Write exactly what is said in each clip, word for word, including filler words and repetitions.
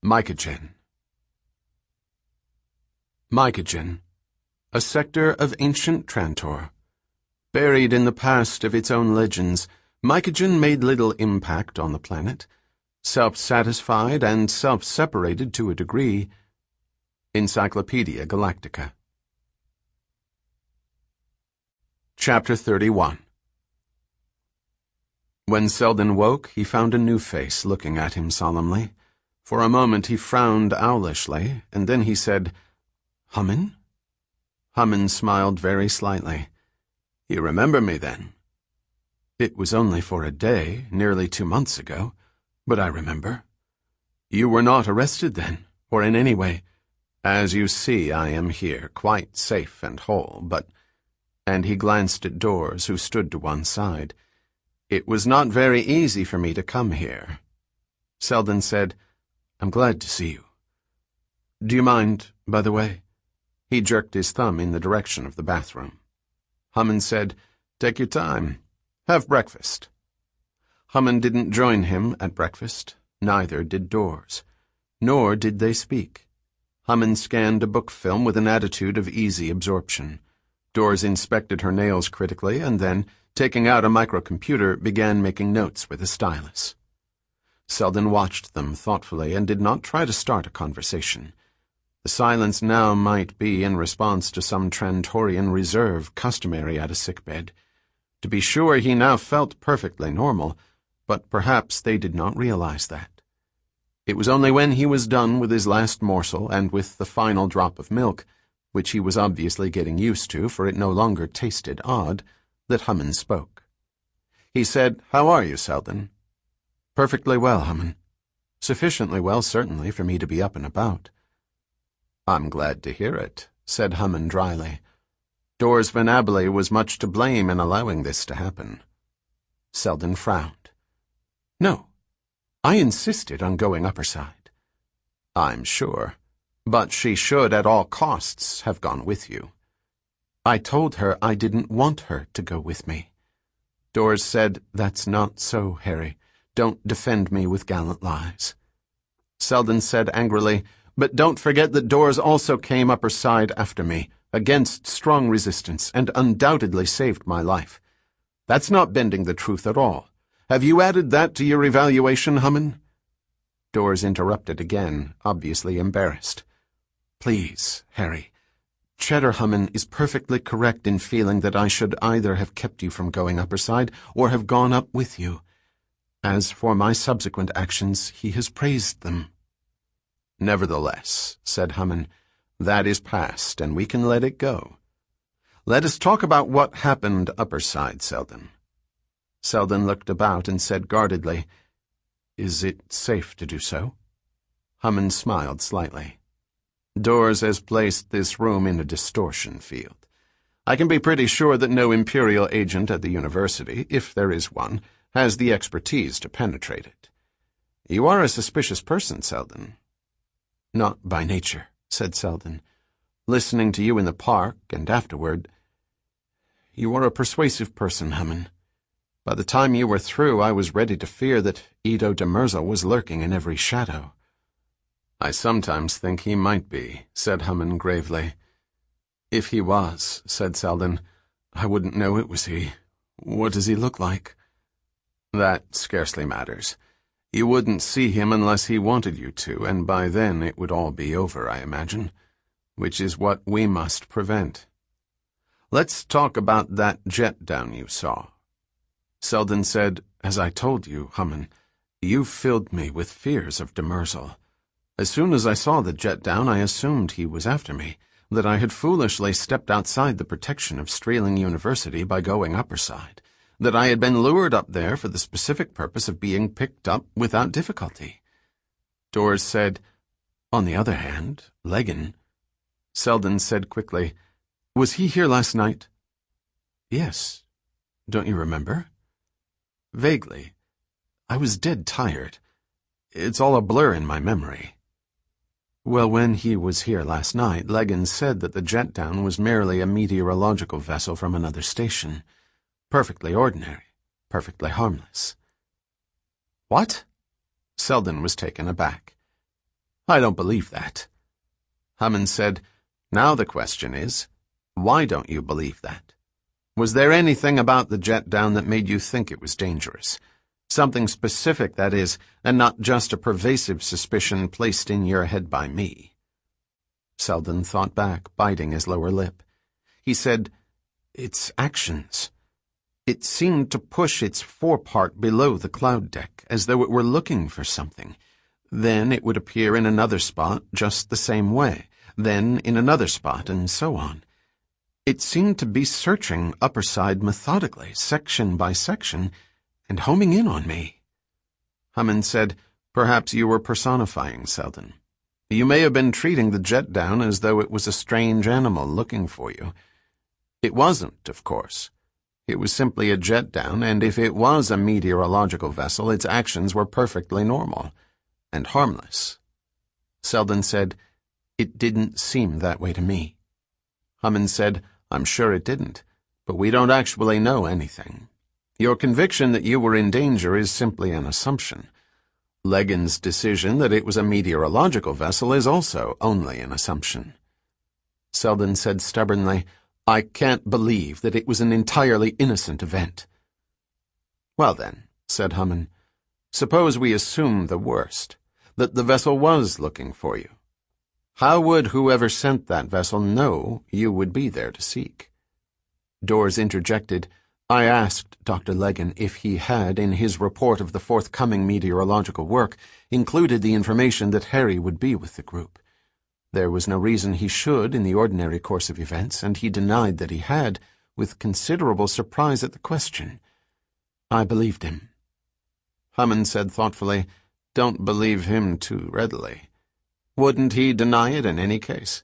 Mycogen. Mycogen, a sector of ancient Trantor. Buried in the past of its own legends, Mycogen made little impact on the planet. Self-satisfied and self-separated to a degree. Encyclopedia Galactica. Chapter thirty-one. When Selden woke, he found a new face looking at him solemnly. For a moment he frowned owlishly, and then he said, "Hummin?" Hummin smiled very slightly. "You remember me, then?" "It was only for a day, nearly two months ago, but I remember." "You were not arrested then, or in any way?" "As you see, I am here, quite safe and whole, but—" And he glanced at Dors, who stood to one side. "It was not very easy for me to come here." Selden said, "I'm glad to see you. Do you mind, by the way?" He jerked his thumb in the direction of the bathroom. Hummin said, "Take your time. Have breakfast." Hummin didn't join him at breakfast, neither did Dors. Nor did they speak. Hummin scanned a book film with an attitude of easy absorption. Dors inspected her nails critically and then, taking out a microcomputer, began making notes with a stylus. Selden watched them thoughtfully and did not try to start a conversation. The silence now might be in response to some Trantorian reserve customary at a sickbed. To be sure, he now felt perfectly normal, but perhaps they did not realize that. It was only when he was done with his last morsel and with the final drop of milk, which he was obviously getting used to, for it no longer tasted odd, that Hummin spoke. He said, "How are you, Selden?" "Perfectly well, Hummin. Sufficiently well, certainly, for me to be up and about." "I'm glad to hear it," said Hummin dryly. Dors Venabili was much to blame in allowing this to happen. Selden frowned. "No, I insisted on going upperside." "I'm sure. But she should at all costs have gone with you." "I told her I didn't want her to go with me." Dors said, "That's not so, Harry. Don't defend me with gallant lies." Selden said angrily, "But don't forget that Dors also came upperside after me, against strong resistance, and undoubtedly saved my life. That's not bending the truth at all. Have you added that to your evaluation, Hummin?" Dors interrupted again, obviously embarrassed. "Please, Harry, Cheddar Hummin is perfectly correct in feeling that I should either have kept you from going upperside or have gone up with you. As for my subsequent actions, he has praised them." "Nevertheless," said Hummin, "that is past, and we can let it go. Let us talk about what happened upperside, Selden." Selden looked about and said guardedly, "Is it safe to do so?" Hummin smiled slightly. "Dors has placed this room in a distortion field. I can be pretty sure that no Imperial agent at the university, if there is one, has the expertise to penetrate it. You are a suspicious person, Selden." "Not by nature," said Selden. "Listening to you in the park, and afterward, you are a persuasive person, Hummin. By the time you were through, I was ready to fear that Edo Demerzel was lurking in every shadow." "I sometimes think he might be," said Hummin gravely. "If he was," said Selden, "I wouldn't know it was he. What does he look like?" "That scarcely matters. You wouldn't see him unless he wanted you to, and by then it would all be over, I imagine, which is what we must prevent. Let's talk about that jet down you saw." Selden said, "As I told you, Hummin, you filled me with fears of Demerzel. As soon as I saw the jet down, I assumed he was after me, that I had foolishly stepped outside the protection of Strealing University by going upperside, that I had been lured up there for the specific purpose of being picked up without difficulty." Dors said, "On the other hand, Leggen—" Selden said quickly, "Was he here last night?" "Yes. Don't you remember?" "Vaguely. I was dead tired. It's all a blur in my memory." "Well, when he was here last night, Leggen said that the jet down was merely a meteorological vessel from another station. Perfectly ordinary, perfectly harmless." "What?" Selden was taken aback. I don't believe that. Hammond said, Now the question is, why don't you believe that? Was there anything about the jet down that made you think it was dangerous? Something specific, that is, and not just a pervasive suspicion placed in your head by me. Selden thought back, biting his lower lip. He said, Its actions. It seemed to push its forepart below the cloud deck, as though it were looking for something. Then it would appear in another spot just the same way, then in another spot, and so on. It seemed to be searching upper side methodically, section by section, and homing in on me. Hammond said, Perhaps you were personifying Selden. You may have been treating the jet down as though it was a strange animal looking for you. It wasn't, of course. It was simply a jet down, and if it was a meteorological vessel, its actions were perfectly normal and harmless. Selden said, It didn't seem that way to me. Hammond said, I'm sure it didn't, but we don't actually know anything. Your conviction that you were in danger is simply an assumption. Legan's decision that it was a meteorological vessel is also only an assumption. Selden said stubbornly, I can't believe that it was an entirely innocent event. Well then, said Hammond, suppose we assume the worst, that the vessel was looking for you. How would whoever sent that vessel know you would be there to seek? Dawes interjected, I asked Doctor Legan if he had, in his report of the forthcoming meteorological work, included the information that Harry would be with the group. There was no reason he should in the ordinary course of events, and he denied that he had, with considerable surprise at the question. I believed him. Hammond said thoughtfully, Don't believe him too readily. Wouldn't he deny it in any case?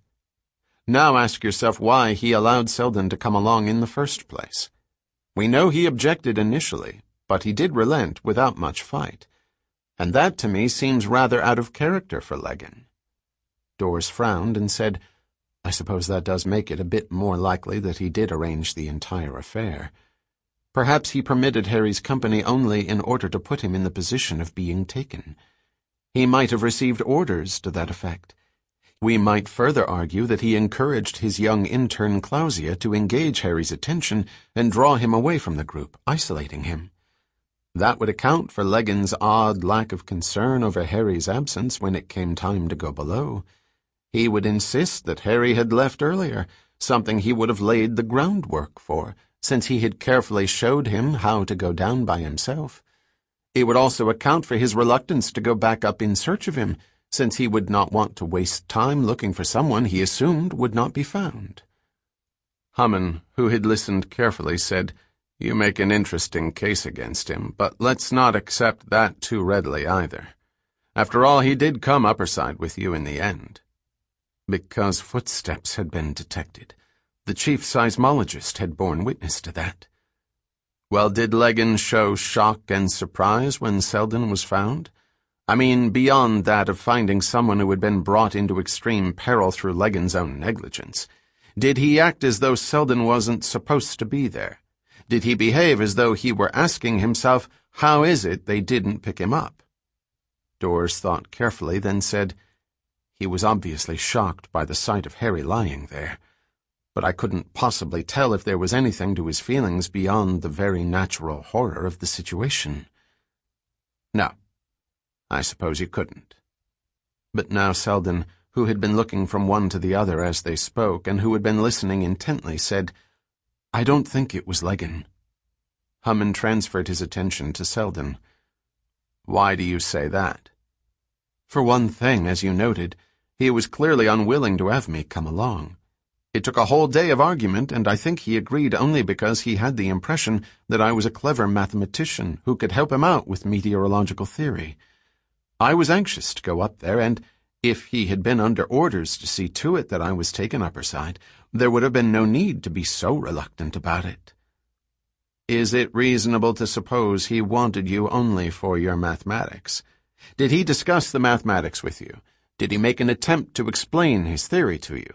Now ask yourself why he allowed Selden to come along in the first place. We know he objected initially, but he did relent without much fight, and that to me seems rather out of character for Legan. Dawes frowned and said, I suppose that does make it a bit more likely that he did arrange the entire affair. Perhaps he permitted Harry's company only in order to put him in the position of being taken. He might have received orders to that effect. We might further argue that he encouraged his young intern Clausia to engage Harry's attention and draw him away from the group, isolating him. That would account for Legan's odd lack of concern over Harry's absence when it came time to go below. He would insist that Harry had left earlier, something he would have laid the groundwork for, since he had carefully showed him how to go down by himself. It would also account for his reluctance to go back up in search of him, since he would not want to waste time looking for someone he assumed would not be found. Hammond, who had listened carefully, said, You make an interesting case against him, but let's not accept that too readily either. After all, he did come upperside with you in the end. Because footsteps had been detected. The chief seismologist had borne witness to that. Well, did Legan show shock and surprise when Selden was found? I mean, beyond that of finding someone who had been brought into extreme peril through Legan's own negligence. Did he act as though Selden wasn't supposed to be there? Did he behave as though he were asking himself, how is it they didn't pick him up? Dawes thought carefully, then said, He was obviously shocked by the sight of Harry lying there, but I couldn't possibly tell if there was anything to his feelings beyond the very natural horror of the situation. No, I suppose you couldn't. But now Selden, who had been looking from one to the other as they spoke, and who had been listening intently, said, I don't think it was Legan. Hammond transferred his attention to Selden. Why do you say that? For one thing, as you noted, he was clearly unwilling to have me come along. It took a whole day of argument, and I think he agreed only because he had the impression that I was a clever mathematician who could help him out with meteorological theory. I was anxious to go up there, and if he had been under orders to see to it that I was taken upperside, there would have been no need to be so reluctant about it. Is it reasonable to suppose he wanted you only for your mathematics? Did he discuss the mathematics with you? Did he make an attempt to explain his theory to you?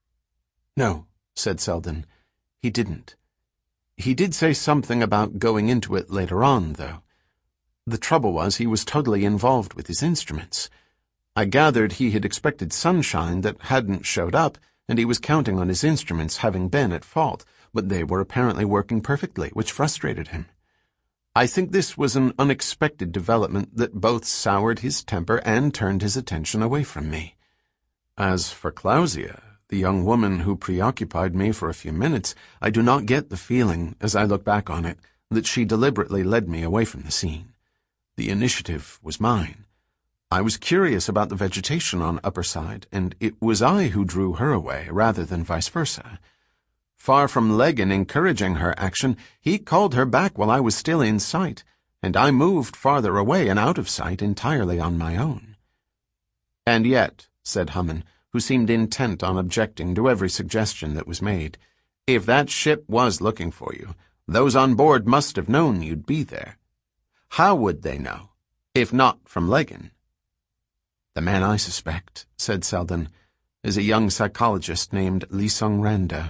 No, said Selden. He didn't. He did say something about going into it later on, though. The trouble was he was totally involved with his instruments. I gathered he had expected sunshine that hadn't showed up, and he was counting on his instruments having been at fault, but they were apparently working perfectly, which frustrated him. I think this was an unexpected development that both soured his temper and turned his attention away from me. As for Clausia, the young woman who preoccupied me for a few minutes, I do not get the feeling, as I look back on it, that she deliberately led me away from the scene. The initiative was mine. I was curious about the vegetation on Upper Side, and it was I who drew her away, rather than vice versa. Far from Legan encouraging her action, he called her back while I was still in sight, and I moved farther away and out of sight entirely on my own. And yet, said Hammond, who seemed intent on objecting to every suggestion that was made, if that ship was looking for you, those on board must have known you'd be there. How would they know, if not from Legan? The man I suspect, said Selden, is a young psychologist named Li Sung Randa.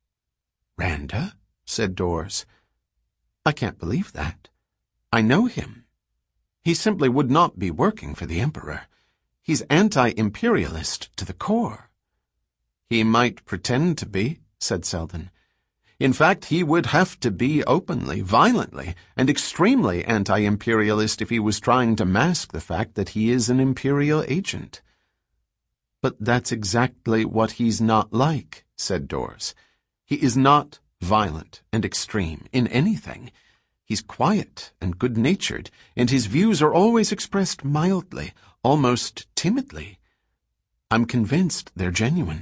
Randa? Said Dors. I can't believe that. I know him. He simply would not be working for the Emperor. He's anti-imperialist to the core. He might pretend to be, said Selden. In fact, he would have to be openly, violently, and extremely anti-imperialist if he was trying to mask the fact that he is an imperial agent. But that's exactly what he's not like, said Dors. He is not violent and extreme in anything. He's quiet and good-natured, and his views are always expressed mildly, almost timidly. I'm convinced they're genuine.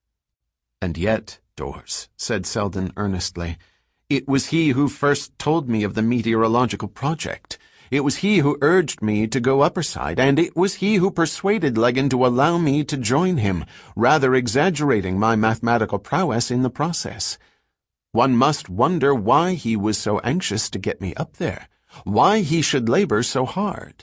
And yet, Dors, said Selden earnestly, it was he who first told me of the meteorological project. It was he who urged me to go Upper Side, and it was he who persuaded Legan to allow me to join him, rather exaggerating my mathematical prowess in the process. One must wonder why he was so anxious to get me up there, why he should labor so hard.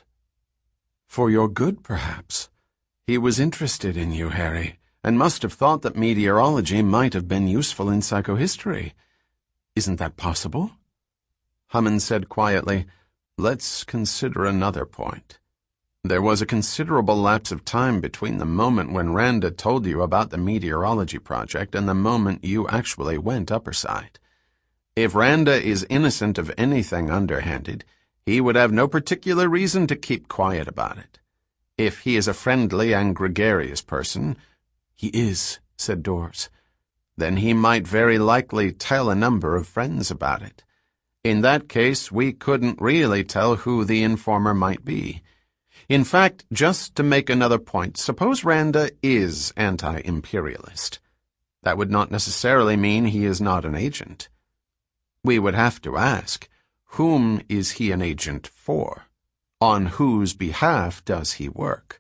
For your good, perhaps. He was interested in you, Harry, and must have thought that meteorology might have been useful in psychohistory. Isn't that possible? Hammond said quietly, Let's consider another point. There was a considerable lapse of time between the moment when Randa told you about the meteorology project and the moment you actually went Upper Side. If Randa is innocent of anything underhanded, he would have no particular reason to keep quiet about it. If he is a friendly and gregarious person, he is, said Dors, then he might very likely tell a number of friends about it. In that case, we couldn't really tell who the informer might be. In fact, just to make another point, suppose Randa is anti-imperialist. That would not necessarily mean he is not an agent. We would have to ask, whom is he an agent for? On whose behalf does he work?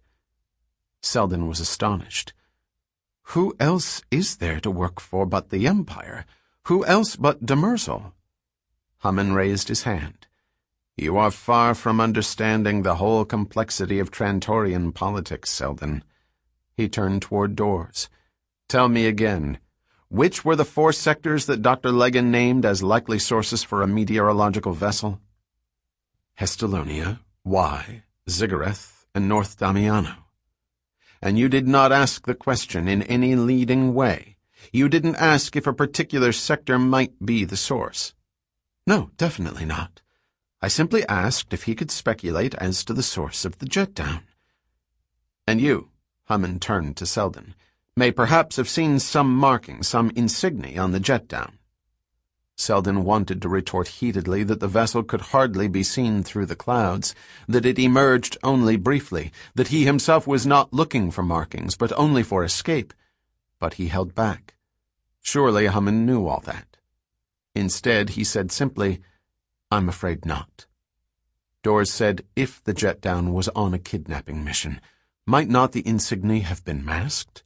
Selden was astonished. Who else is there to work for but the Empire? Who else but Demerzel? Hammond raised his hand. You are far from understanding the whole complexity of Trantorian politics, Selden. He turned toward Dors. Tell me again, which were the four sectors that Doctor Legan named as likely sources for a meteorological vessel? Hestalonia, Y, Ziggurat, and North Damiano. And you did not ask the question in any leading way. You didn't ask if a particular sector might be the source. No, definitely not. I simply asked if he could speculate as to the source of the jet down. And you, Hammond turned to Selden, may perhaps have seen some marking, some insignia on the jet down. Selden wanted to retort heatedly that the vessel could hardly be seen through the clouds, that it emerged only briefly, that he himself was not looking for markings, but only for escape. But he held back. Surely Hammond knew all that. Instead, he said simply, I'm afraid not. Dors said if the jet down was on a kidnapping mission, might not the insignia have been masked?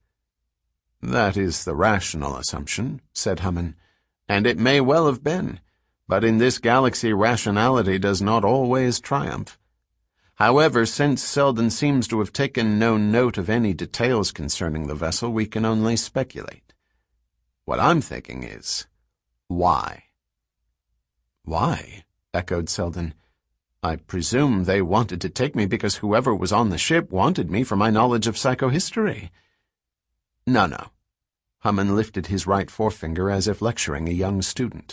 That is the rational assumption, said Hammond. And it may well have been, but in this galaxy rationality does not always triumph. However, since Selden seems to have taken no note of any details concerning the vessel, we can only speculate. What I'm thinking is, why? Why? Echoed Selden. I presume they wanted to take me because whoever was on the ship wanted me for my knowledge of psychohistory. No, no. Hammond lifted his right forefinger as if lecturing a young student.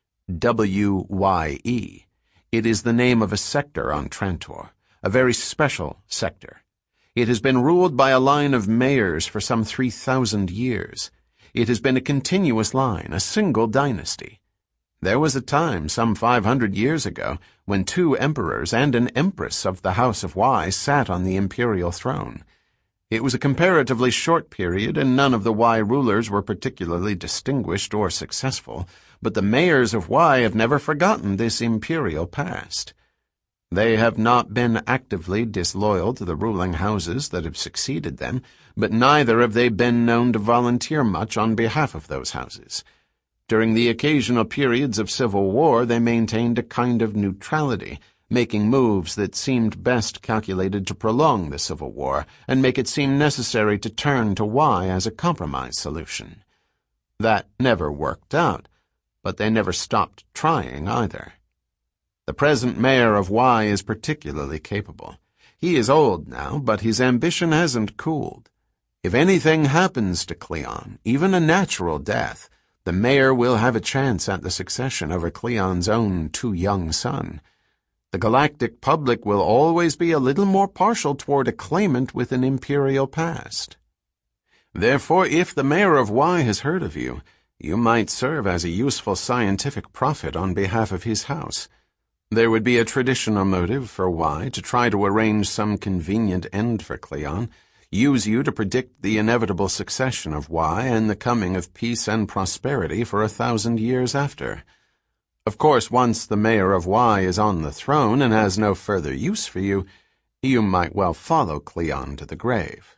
W Y E. It is the name of a sector on Trantor, a very special sector. It has been ruled by a line of mayors for some three thousand years. It has been a continuous line, a single dynasty. There was a time, some five hundred years ago, when two emperors and an empress of the House of Y sat on the imperial throne. It was a comparatively short period, and none of the Y rulers were particularly distinguished or successful, but the mayors of Y have never forgotten this imperial past. They have not been actively disloyal to the ruling houses that have succeeded them, but neither have they been known to volunteer much on behalf of those houses. During the occasional periods of civil war, they maintained a kind of neutrality, making moves that seemed best calculated to prolong the civil war and make it seem necessary to turn to Y as a compromise solution. That never worked out, but they never stopped trying either. The present mayor of Y is particularly capable. He is old now, but his ambition hasn't cooled. If anything happens to Cleon, even a natural death, the mayor will have a chance at the succession over Cleon's own too young son. The galactic public will always be a little more partial toward a claimant with an imperial past. Therefore, if the mayor of Y has heard of you, you might serve as a useful scientific prophet on behalf of his house. There would be a traditional motive for Y to try to arrange some convenient end for Cleon, use you to predict the inevitable succession of Y and the coming of peace and prosperity for a thousand years after. Of course, once the mayor of Y is on the throne and has no further use for you, you might well follow Cleon to the grave.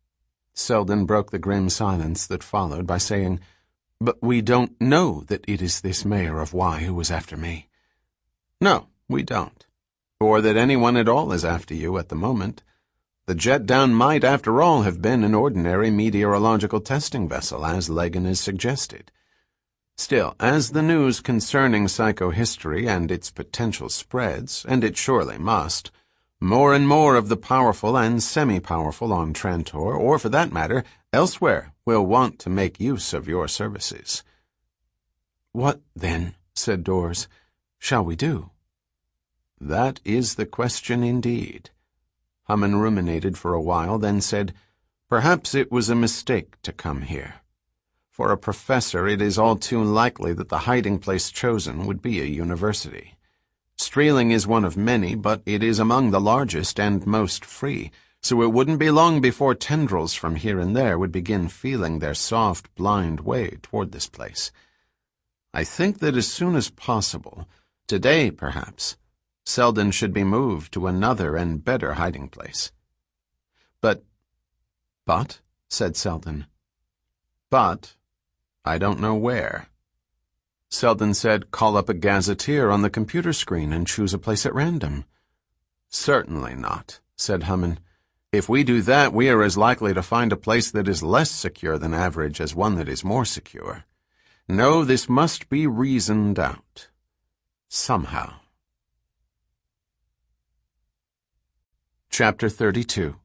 Selden broke the grim silence that followed by saying, "But we don't know that it is this mayor of Y who is after me." "No, we don't. Or that anyone at all is after you at the moment. The jet-down might, after all, have been an ordinary meteorological testing vessel, as Legan has suggested. Still, as the news concerning psychohistory and its potential spreads, and it surely must, more and more of the powerful and semi-powerful on Trantor, or for that matter, elsewhere, will want to make use of your services." "What, then," said Dors, "shall we do?" "That is the question indeed." Hammond ruminated for a while, then said, "Perhaps it was a mistake to come here. For a professor, it is all too likely that the hiding place chosen would be a university. Streeling is one of many, but it is among the largest and most free, so it wouldn't be long before tendrils from here and there would begin feeling their soft, blind way toward this place. I think that as soon as possible, today perhaps, Selden should be moved to another and better hiding place." But, but, said Selden. But, I don't know where. Selden said, "Call up a gazetteer on the computer screen and choose a place at random." "Certainly not," said Hammond. "If we do that, we are as likely to find a place that is less secure than average as one that is more secure. No, this must be reasoned out. Somehow." Chapter thirty-two.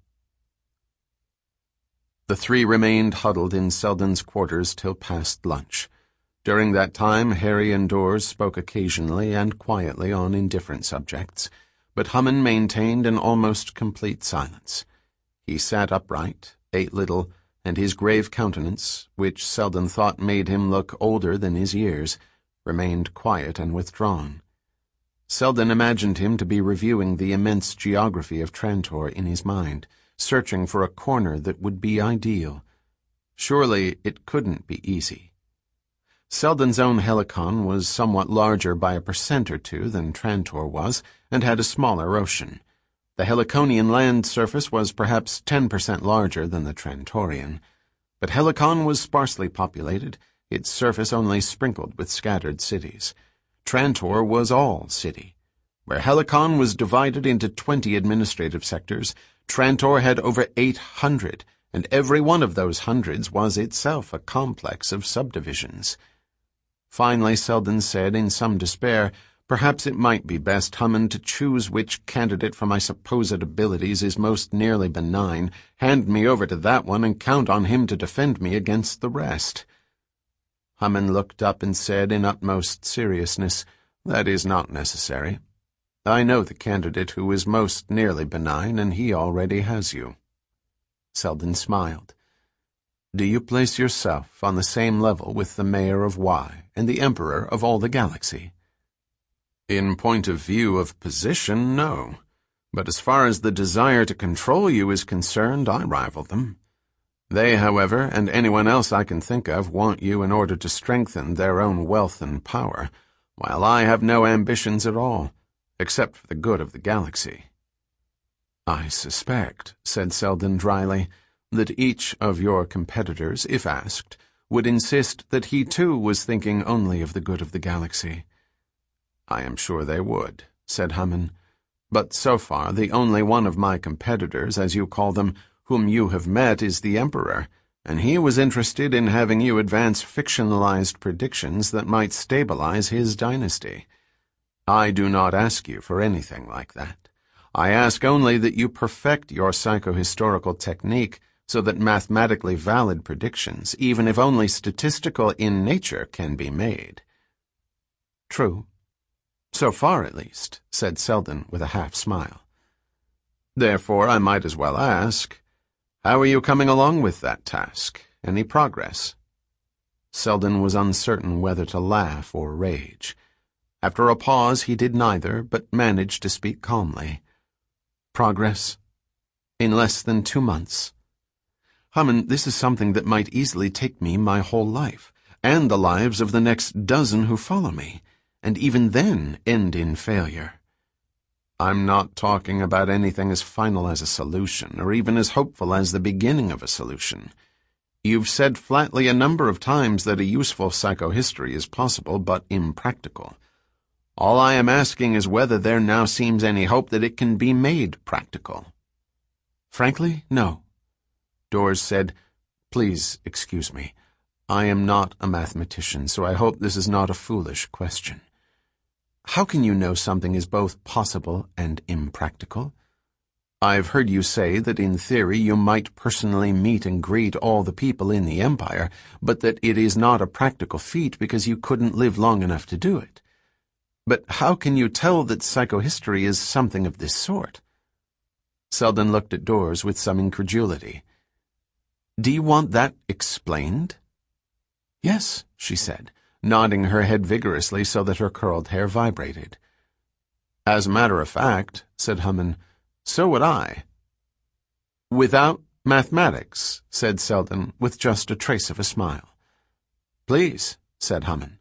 The three remained huddled in Selden's quarters till past lunch. During that time, Harry and Dors spoke occasionally and quietly on indifferent subjects, but Hammond maintained an almost complete silence. He sat upright, ate little, and his grave countenance, which Selden thought made him look older than his years, remained quiet and withdrawn. Selden imagined him to be reviewing the immense geography of Trantor in his mind, searching for a corner that would be ideal. Surely it couldn't be easy. Selden's own Helicon was somewhat larger by a percent or two than Trantor was, and had a smaller ocean. The Heliconian land surface was perhaps ten percent larger than the Trantorian. But Helicon was sparsely populated, its surface only sprinkled with scattered cities. Trantor was all city. Where Helicon was divided into twenty administrative sectors, Trantor had over eight hundred, and every one of those hundreds was itself a complex of subdivisions. Finally, Selden said in some despair, Perhaps it might be best, Hammond, to choose which candidate for my supposed abilities is most nearly benign, hand me over to that one, and count on him to defend me against the rest. Hammond looked up and said in utmost seriousness, "That is not necessary. I know the candidate who is most nearly benign, and he already has you." Selden smiled. "Do you place yourself on the same level with the Mayor of Y and the Emperor of all the galaxy?" "In point of view of position, no. But as far as the desire to control you is concerned, I rival them. They, however, and anyone else I can think of, want you in order to strengthen their own wealth and power, while I have no ambitions at all, except for the good of the galaxy." "I suspect," said Selden dryly, "that each of your competitors, if asked, would insist that he too was thinking only of the good of the galaxy." "I am sure they would," said Hammond. "But so far the only one of my competitors, as you call them, whom you have met is the Emperor, and he was interested in having you advance fictionalized predictions that might stabilize his dynasty. I do not ask you for anything like that. I ask only that you perfect your psychohistorical technique so that mathematically valid predictions, even if only statistical in nature, can be made." "True. So far, at least," said Selden with a half-smile. "Therefore, I might as well ask, how are you coming along with that task? Any progress?" Selden was uncertain whether to laugh or rage. After a pause, he did neither, but managed to speak calmly. "Progress? In less than two months. Hammond, this is something that might easily take me my whole life, and the lives of the next dozen who follow me, and even then end in failure. I'm not talking about anything as final as a solution, or even as hopeful as the beginning of a solution. You've said flatly a number of times that a useful psychohistory is possible, but impractical. All I am asking is whether there now seems any hope that it can be made practical." "Frankly, no." Dors said, "Please excuse me. I am not a mathematician, so I hope this is not a foolish question. How can you know something is both possible and impractical? I've heard you say that in theory you might personally meet and greet all the people in the Empire, but that it is not a practical feat because you couldn't live long enough to do it. But how can you tell that psychohistory is something of this sort?" Selden looked at Dors with some incredulity. "Do you want that explained?" "Yes," she said, nodding her head vigorously so that her curled hair vibrated. "As a matter of fact," said Hammond, "so would I." "Without mathematics," said Selden, with just a trace of a smile. "Please," said Hammond.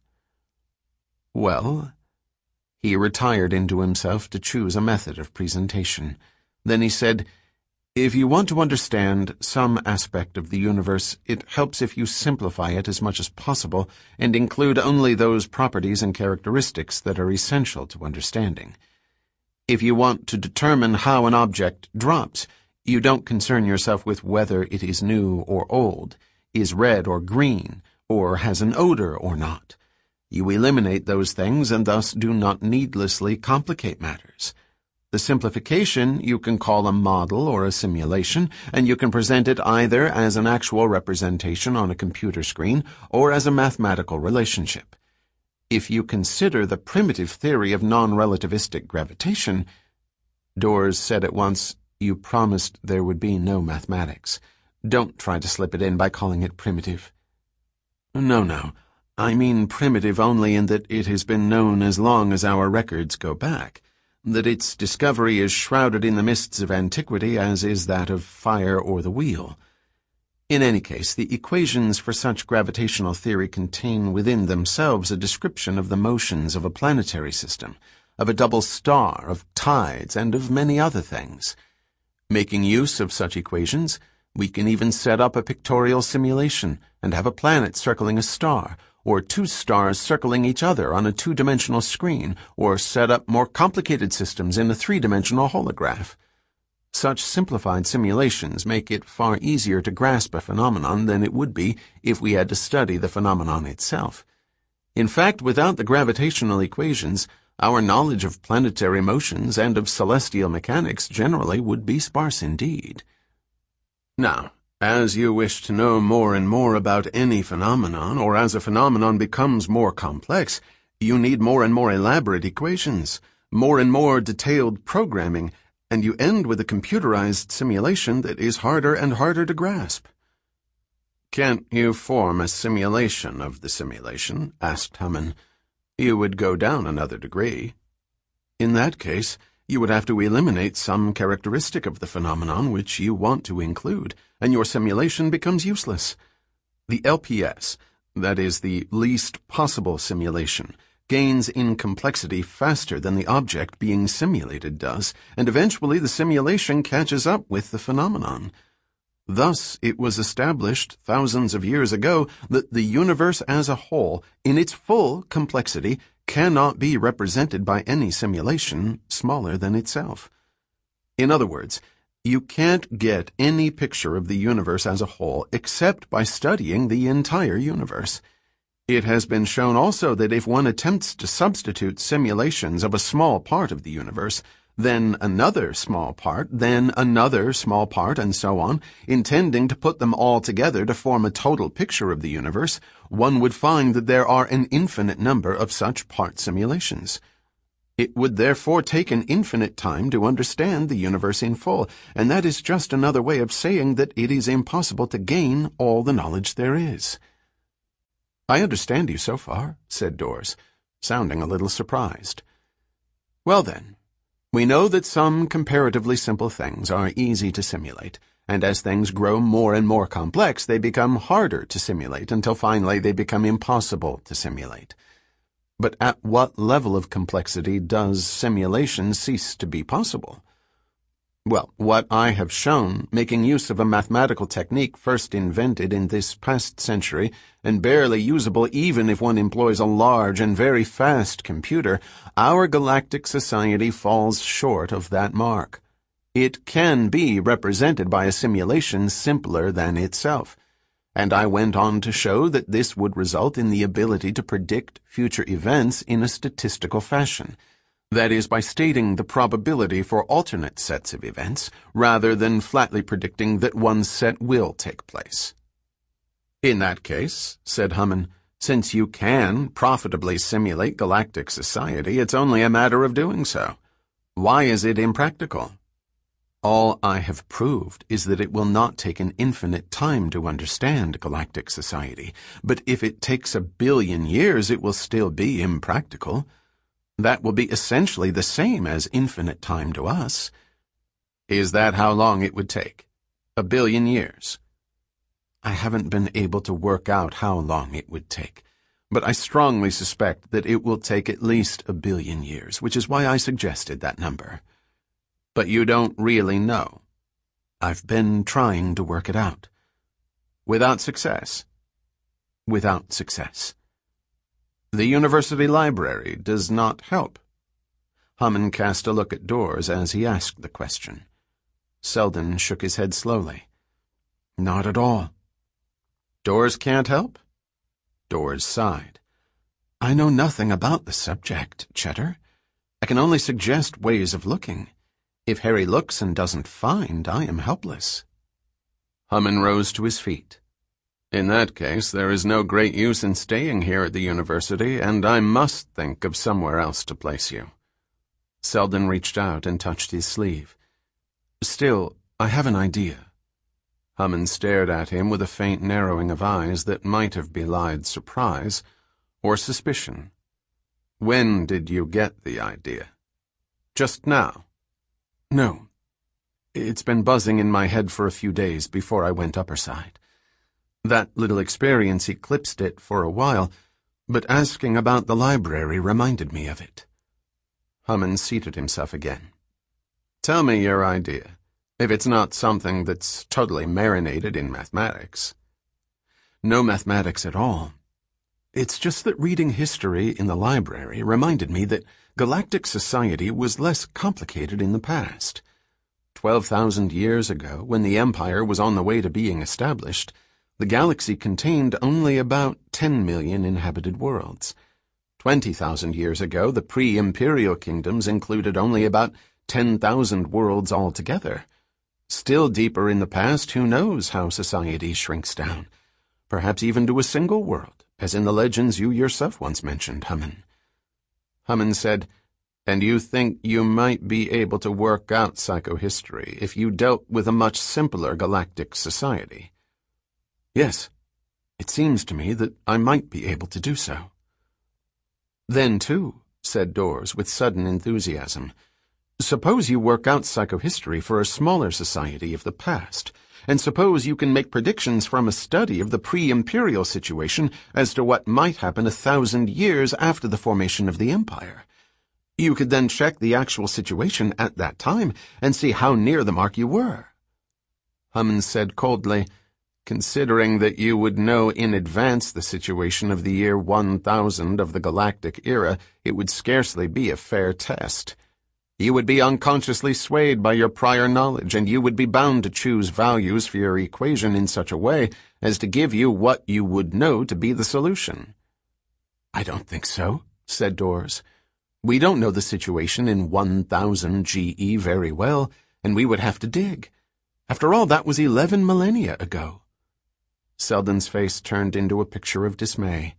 "Well," he retired into himself to choose a method of presentation. Then he said, "If you want to understand some aspect of the universe, it helps if you simplify it as much as possible and include only those properties and characteristics that are essential to understanding. If you want to determine how an object drops, you don't concern yourself with whether it is new or old, is red or green, or has an odor or not. You eliminate those things and thus do not needlessly complicate matters. The simplification you can call a model or a simulation, and you can present it either as an actual representation on a computer screen or as a mathematical relationship. If you consider the primitive theory of non-relativistic gravitation—" Dors said at once, "You promised there would be no mathematics. Don't try to slip it in by calling it primitive." "No, no. I mean primitive only in that it has been known as long as our records go back, that its discovery is shrouded in the mists of antiquity as is that of fire or the wheel. In any case, the equations for such gravitational theory contain within themselves a description of the motions of a planetary system, of a double star, of tides, and of many other things. Making use of such equations, we can even set up a pictorial simulation and have a planet circling a star, or two stars circling each other on a two-dimensional screen, or set up more complicated systems in a three-dimensional holograph. Such simplified simulations make it far easier to grasp a phenomenon than it would be if we had to study the phenomenon itself. In fact, without the gravitational equations, our knowledge of planetary motions and of celestial mechanics generally would be sparse indeed. Now, as you wish to know more and more about any phenomenon, or as a phenomenon becomes more complex, you need more and more elaborate equations, more and more detailed programming, and you end with a computerized simulation that is harder and harder to grasp. "Can't you form a simulation of the simulation?" asked Hamann. "You would go down another degree. In that case, you would have to eliminate some characteristic of the phenomenon which you want to include, and your simulation becomes useless. The L P S, that is the least possible simulation, gains in complexity faster than the object being simulated does, and eventually the simulation catches up with the phenomenon. Thus, it was established thousands of years ago that the universe as a whole, in its full complexity, cannot be represented by any simulation smaller than itself. In other words, you can't get any picture of the universe as a whole except by studying the entire universe. It has been shown also that if one attempts to substitute simulations of a small part of the universe, then another small part, then another small part, and so on, intending to put them all together to form a total picture of the universe, one would find that there are an infinite number of such part simulations. It would therefore take an infinite time to understand the universe in full, and that is just another way of saying that it is impossible to gain all the knowledge there is. "I understand you so far," said Dors, sounding a little surprised. "Well then, we know that some comparatively simple things are easy to simulate, and as things grow more and more complex, they become harder to simulate until finally they become impossible to simulate. But at what level of complexity does simulation cease to be possible? Well, what I have shown, making use of a mathematical technique first invented in this past century and barely usable even if one employs a large and very fast computer, our galactic society falls short of that mark. It can be represented by a simulation simpler than itself, and I went on to show that this would result in the ability to predict future events in a statistical fashion. That is, by stating the probability for alternate sets of events, rather than flatly predicting that one set will take place." "In that case," said Hamann, "since you can profitably simulate galactic society, it's only a matter of doing so. Why is it impractical?" "All I have proved is that it will not take an infinite time to understand galactic society, but if it takes a billion years, it will still be impractical. That will be essentially the same as infinite time to us." "Is that how long it would take? A billion years?" "I haven't been able to work out how long it would take, but I strongly suspect that it will take at least a billion years, which is why I suggested that number." "But you don't really know?" "I've been trying to work it out." "Without success?" "Without success." "The university library does not help?" Hamann cast a look at Dors as he asked the question. Selden shook his head slowly. "Not at all." "Dors can't help?" Dors sighed. "I know nothing about the subject, Cheddar. I can only suggest ways of looking. If Harry looks and doesn't find, I am helpless." Hamann rose to his feet. "In that case, there is no great use in staying here at the university, and I must think of somewhere else to place you." Selden reached out and touched his sleeve. "Still, I have an idea." Hamann stared at him with a faint narrowing of eyes that might have belied surprise or suspicion. "When did you get the idea?" "Just now." "No. It's been buzzing in my head for a few days before I went upperside. That little experience eclipsed it for a while, but asking about the library reminded me of it." Hamann seated himself again. "Tell me your idea, if it's not something that's totally marinated in mathematics." "No mathematics at all. It's just that reading history in the library reminded me that galactic society was less complicated in the past. Twelve thousand years ago, when the Empire was on the way to being established, the galaxy contained only about ten million inhabited worlds. Twenty thousand years ago, the pre-imperial kingdoms included only about ten thousand worlds altogether. Still deeper in the past, who knows how society shrinks down, perhaps even to a single world, as in the legends you yourself once mentioned, Hummin. Hummin said, "And you think you might be able to work out psychohistory if you dealt with a much simpler galactic society?" "Yes, it seems to me that I might be able to do so." "Then, too," said Dors with sudden enthusiasm, "suppose you work out psychohistory for a smaller society of the past, and suppose you can make predictions from a study of the pre-imperial situation as to what might happen a thousand years after the formation of the empire. You could then check the actual situation at that time and see how near the mark you were." Hummin said coldly, "Considering that you would know in advance the situation of the year one thousand of the galactic era, it would scarcely be a fair test. You would be unconsciously swayed by your prior knowledge, and you would be bound to choose values for your equation in such a way as to give you what you would know to be the solution." "I don't think so," said Dors. "We don't know the situation in one thousand G E very well, and we would have to dig. After all, that was eleven millennia ago." Selden's face turned into a picture of dismay.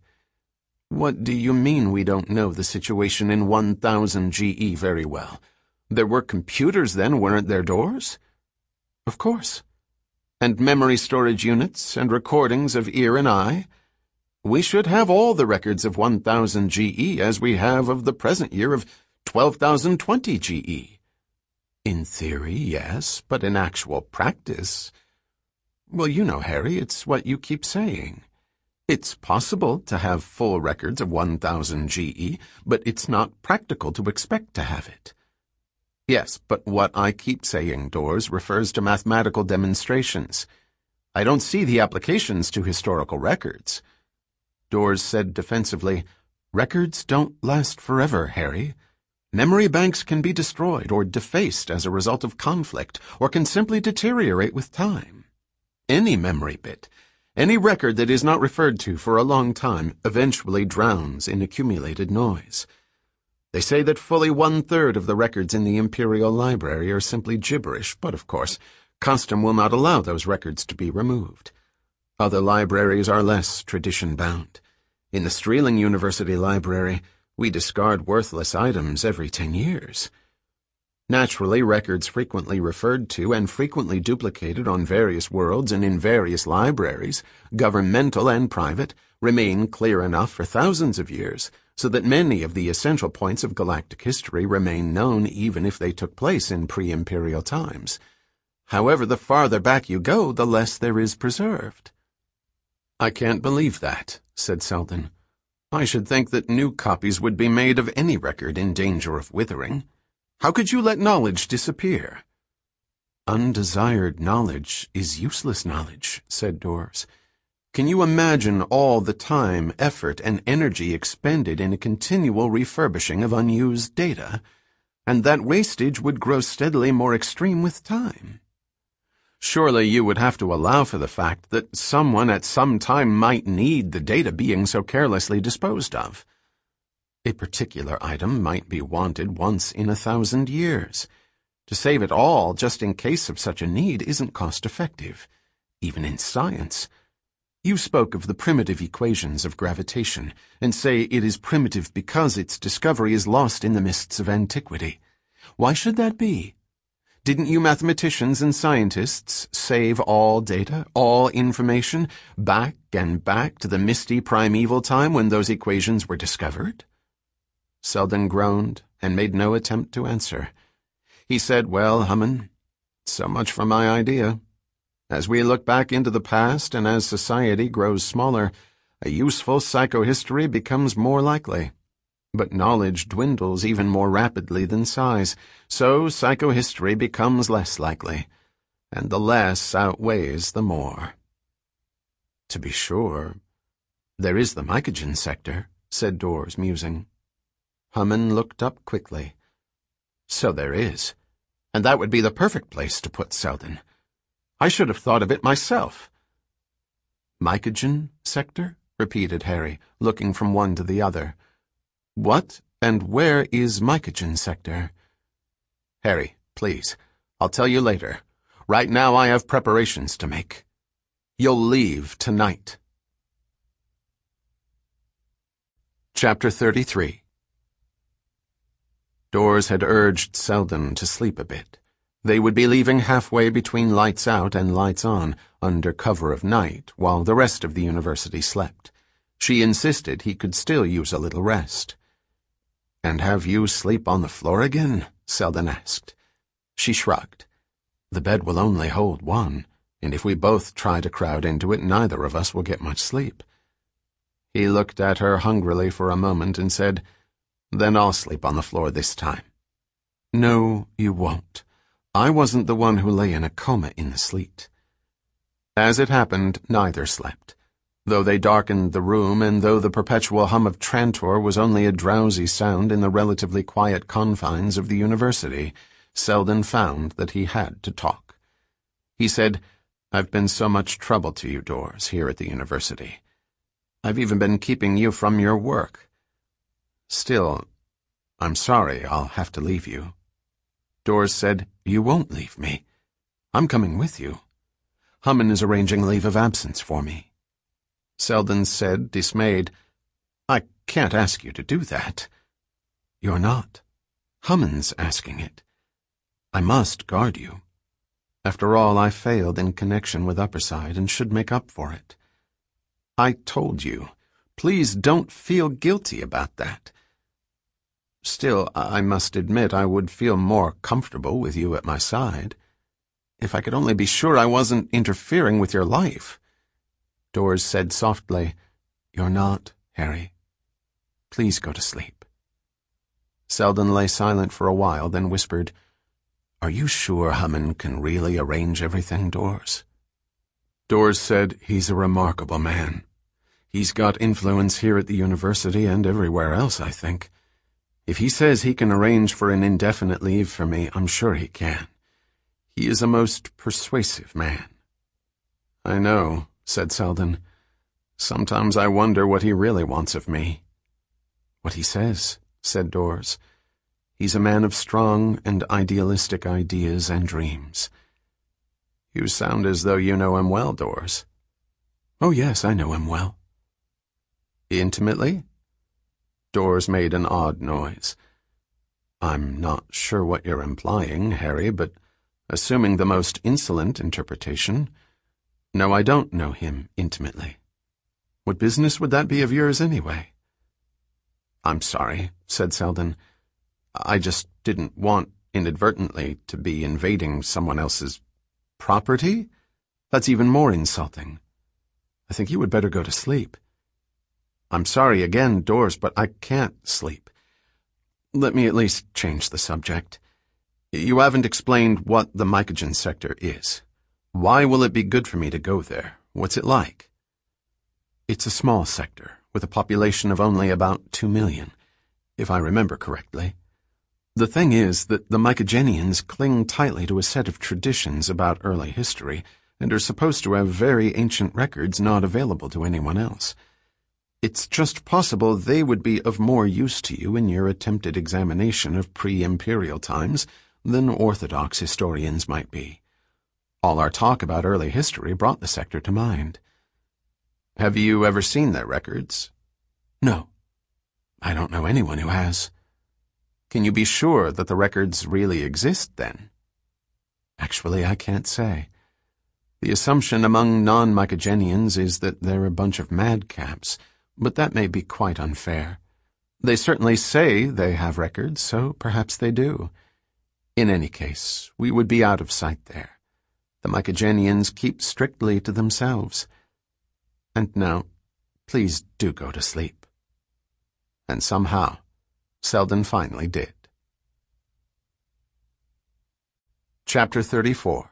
"What do you mean we don't know the situation in one thousand G E very well? There were computers then, weren't there, Dors?" "Of course. And memory storage units and recordings of ear and eye. We should have all the records of one thousand G E as we have of the present year of twelve thousand twenty G E. In theory, yes, but in actual practice... Well, you know, Harry, it's what you keep saying. It's possible to have full records of one thousand G E, but it's not practical to expect to have it. Yes, but what I keep saying, Dors, refers to mathematical demonstrations. I don't see the applications to historical records." Dors said defensively, "Records don't last forever, Harry. Memory banks can be destroyed or defaced as a result of conflict, or can simply deteriorate with time. Any memory bit, any record that is not referred to for a long time, eventually drowns in accumulated noise. They say that fully one-third of the records in the Imperial Library are simply gibberish, but of course, custom will not allow those records to be removed. Other libraries are less tradition-bound. In the Streeling University Library, we discard worthless items every ten years. Naturally, records frequently referred to and frequently duplicated on various worlds and in various libraries, governmental and private, remain clear enough for thousands of years, so that many of the essential points of galactic history remain known even if they took place in pre-imperial times. However, the farther back you go, the less there is preserved." "I can't believe that," said Selden. "I should think that new copies would be made of any record in danger of withering. How could you let knowledge disappear?" "Undesired knowledge is useless knowledge," said Dors. "Can you imagine all the time, effort, and energy expended in a continual refurbishing of unused data? And that wastage would grow steadily more extreme with time. Surely you would have to allow for the fact that someone at some time might need the data being so carelessly disposed of. A particular item might be wanted once in a thousand years. To save it all just in case of such a need isn't cost-effective, even in science. You spoke of the primitive equations of gravitation, and say it is primitive because its discovery is lost in the mists of antiquity. Why should that be? Didn't you mathematicians and scientists save all data, all information, back and back to the misty primeval time when those equations were discovered?" Selden groaned and made no attempt to answer. He said, "Well, Hummin, so much for my idea. As we look back into the past and as society grows smaller, a useful psychohistory becomes more likely. But knowledge dwindles even more rapidly than size, so psychohistory becomes less likely, and the less outweighs the more." "To be sure. There is the Mycogen sector," said Dors, musing. Hummin looked up quickly. "So there is, and that would be the perfect place to put Selden. I should have thought of it myself." "Mycogen sector?" repeated Harry, looking from one to the other. What and where is Mycogen Sector? Harry, please. I'll tell you later. Right now I have preparations to make. You'll leave tonight. Chapter thirty-three. Dawes had urged Selden to sleep a bit. They would be leaving halfway between lights out and lights on, under cover of night, while the rest of the university slept. She insisted he could still use a little rest. "And have you sleep on the floor again?" Selden asked. She shrugged. "The bed will only hold one, and if we both try to crowd into it, neither of us will get much sleep." He looked at her hungrily for a moment and said, "Then I'll sleep on the floor this time." "No, you won't. I wasn't the one who lay in a coma in the sleet." As it happened, neither slept. Though they darkened the room, and though the perpetual hum of Trantor was only a drowsy sound in the relatively quiet confines of the university, Selden found that he had to talk. He said, "I've been so much trouble to you, Dawes, here at the university. I've even been keeping you from your work. Still, I'm sorry I'll have to leave you." Dawes said, "You won't leave me. I'm coming with you. Hummin is arranging leave of absence for me." Selden said, dismayed, "I can't ask you to do that." "You're not. Hummin's asking it. I must guard you. After all, I failed in connection with Upperside and should make up for it." "I told you. Please don't feel guilty about that. Still, I must admit I would feel more comfortable with you at my side. If I could only be sure I wasn't interfering with your life." Dawes said softly, "You're not, Harry. Please go to sleep." Selden lay silent for a while, then whispered, "Are you sure Hummin can really arrange everything, Dawes?" Dawes said, "He's a remarkable man. He's got influence here at the university and everywhere else, I think. If he says he can arrange for an indefinite leave for me, I'm sure he can. He is a most persuasive man." "I know," said Selden. "Sometimes I wonder what he really wants of me." "What he says," said Dawes. "He's a man of strong and idealistic ideas and dreams." "You sound as though you know him well, Dawes." "Oh, yes, I know him well." "Intimately?" Dawes made an odd noise. "I'm not sure what you're implying, Harry, but assuming the most insolent interpretation, no, I don't know him intimately. What business would that be of yours anyway?" "I'm sorry," said Selden. "I just didn't want, inadvertently, to be invading someone else's property. That's even more insulting. I think you would better go to sleep." "I'm sorry again, Dawes, but I can't sleep. Let me at least change the subject. You haven't explained what the Mycogen Sector is. Why will it be good for me to go there? What's it like?" "It's a small sector, with a population of only about two million, if I remember correctly. The thing is that the Mycogenians cling tightly to a set of traditions about early history, and are supposed to have very ancient records not available to anyone else. It's just possible they would be of more use to you in your attempted examination of pre-imperial times than orthodox historians might be. All our talk about early history brought the sector to mind." "Have you ever seen their records?" "No. I don't know anyone who has." "Can you be sure that the records really exist, then?" "Actually, I can't say. The assumption among non-Mycogenians is that they're a bunch of madcaps, but that may be quite unfair. They certainly say they have records, so perhaps they do. In any case, we would be out of sight there. The Mycogenians keep strictly to themselves. And now, please do go to sleep." And somehow, Selden finally did. Chapter thirty-four.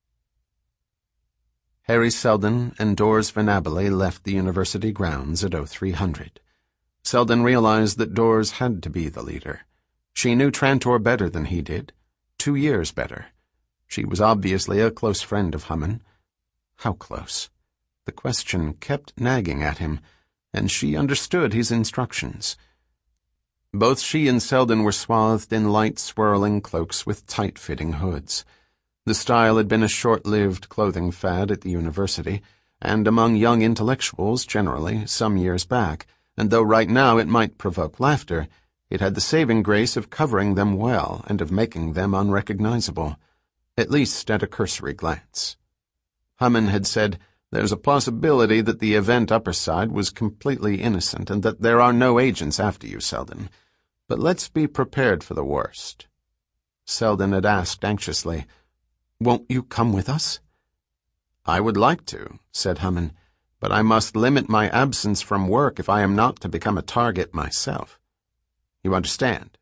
Harry Selden and Dawes Venabile left the university grounds at oh three hundred. Selden realized that Dawes had to be the leader. She knew Trantor better than he did, two years better. She was obviously a close friend of Hummin. How close? The question kept nagging at him, and she understood his instructions. Both she and Selden were swathed in light swirling cloaks with tight-fitting hoods. The style had been a short-lived clothing fad at the university, and among young intellectuals generally, some years back, and though right now it might provoke laughter, it had the saving grace of covering them well and of making them unrecognizable, at least at a cursory glance. Hammond had said, "There's a possibility that the event Upperside was completely innocent and that there are no agents after you, Selden. But let's be prepared for the worst." Selden had asked anxiously, "Won't you come with us?" "I would like to," said Hammond, "but I must limit my absence from work if I am not to become a target myself. You understand?"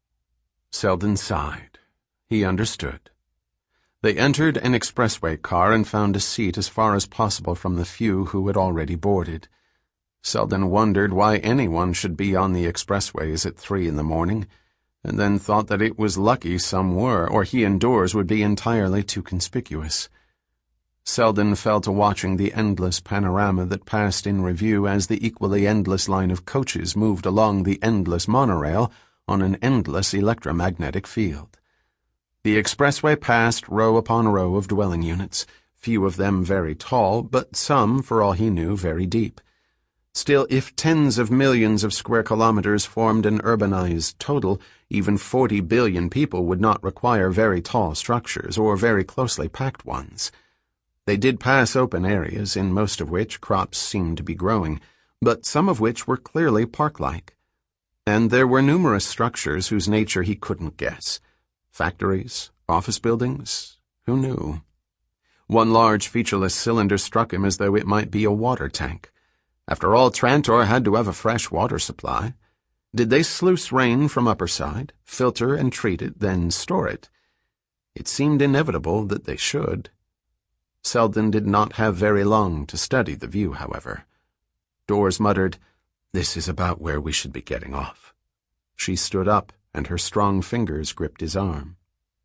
Selden sighed. He understood. They entered an expressway car and found a seat as far as possible from the few who had already boarded. Selden wondered why anyone should be on the expressways at three in the morning, and then thought that it was lucky some were, or he and Dawes would be entirely too conspicuous. Selden fell to watching the endless panorama that passed in review as the equally endless line of coaches moved along the endless monorail on an endless electromagnetic field. The expressway passed row upon row of dwelling units, few of them very tall, but some, for all he knew, very deep. Still, if tens of millions of square kilometers formed an urbanized total, even forty billion people would not require very tall structures or very closely packed ones. They did pass open areas, in most of which crops seemed to be growing, but some of which were clearly park-like. And there were numerous structures whose nature he couldn't guess. Factories, office buildings, who knew? One large featureless cylinder struck him as though it might be a water tank. After all, Trantor had to have a fresh water supply. Did they sluice rain from Upperside, filter and treat it, then store it? It seemed inevitable that they should. Selden did not have very long to study the view, however. Dawes muttered, "This is about where we should be getting off." She stood up, and her strong fingers gripped his arm.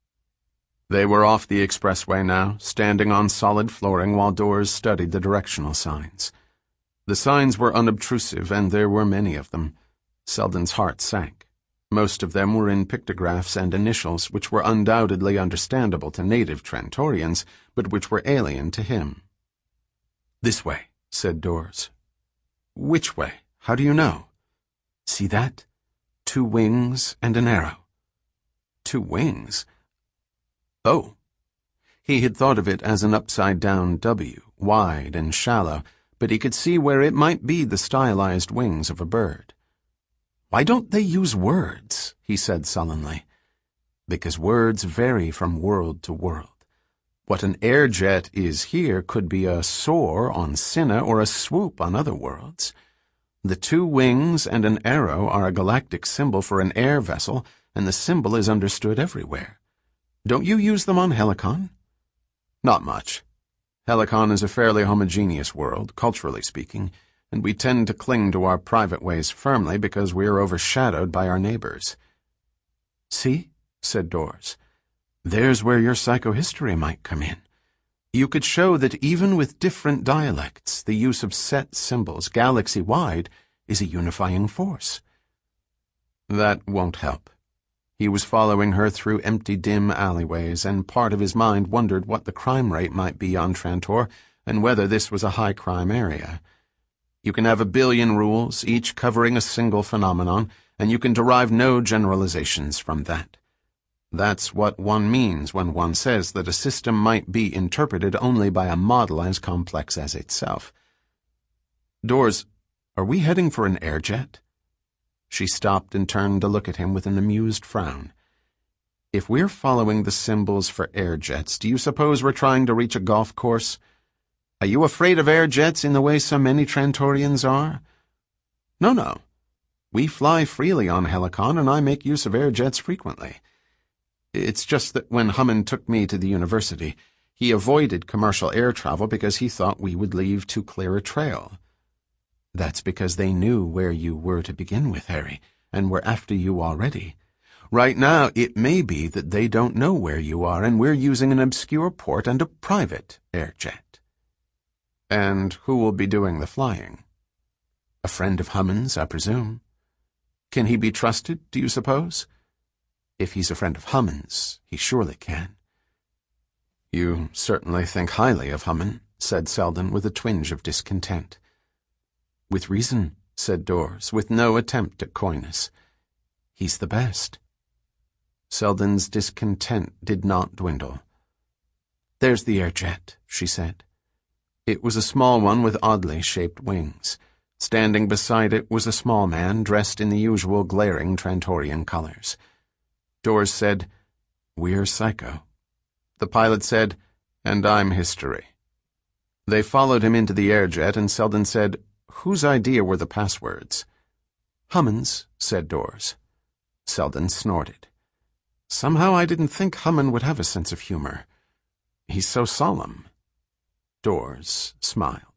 They were off the expressway now, standing on solid flooring while Dawes studied the directional signs. The signs were unobtrusive, and there were many of them. Selden's heart sank. Most of them were in pictographs and initials, which were undoubtedly understandable to native Trantorians, but which were alien to him. "This way," said Dawes. "Which way? How do you know?" "See that? Two wings and an arrow." "Two wings?" Oh. He had thought of it as an upside-down W, wide and shallow, but he could see where it might be the stylized wings of a bird. "Why don't they use words?" he said sullenly. "Because words vary from world to world. What an air jet is here could be a soar on Cinna or a swoop on other worlds. The two wings and an arrow are a galactic symbol for an air vessel, and the symbol is understood everywhere. Don't you use them on Helicon?" "Not much. Helicon is a fairly homogeneous world, culturally speaking, and we tend to cling to our private ways firmly because we are overshadowed by our neighbors." "See," said Dawes, "there's where your psychohistory might come in. You could show that even with different dialects, the use of set symbols galaxy-wide is a unifying force." "That won't help." He was following her through empty, dim alleyways, and part of his mind wondered what the crime rate might be on Trantor and whether this was a high-crime area. You can have a billion rules, each covering a single phenomenon, and you can derive no generalizations from that. That's what one means when one says that a system might be interpreted only by a model as complex as itself. "Dawes, are we heading for an air jet?" She stopped and turned to look at him with an amused frown. "If we're following the symbols for air jets, do you suppose we're trying to reach a golf course? Are you afraid of air jets in the way so many Trantorians are?" "No, no. We fly freely on Helicon, and I make use of air jets frequently. It's just that when Hammond took me to the university, he avoided commercial air travel because he thought we would leave too clear a trail." "That's because they knew where you were to begin with, Harry, and were after you already. Right now, it may be that they don't know where you are, and we're using an obscure port and a private air jet." "And who will be doing the flying?" "A friend of Hammond's, I presume." Can he be trusted, do you suppose? If he's a friend of Hummon's, he surely can. You certainly think highly of Hummon, said Selden with a twinge of discontent. With reason, said Dawes, with no attempt at coyness. He's the best. Selden's discontent did not dwindle. There's the air-jet, she said. It was a small one with oddly shaped wings. Standing beside it was a small man dressed in the usual glaring Trantorian colors. Dawes said, We're Psycho. The pilot said, And I'm History. They followed him into the air-jet, and Selden said, Whose idea were the passwords? Hummon's, said Dawes. Selden snorted. Somehow I didn't think Hummon would have a sense of humor. He's so solemn. Dawes smiled.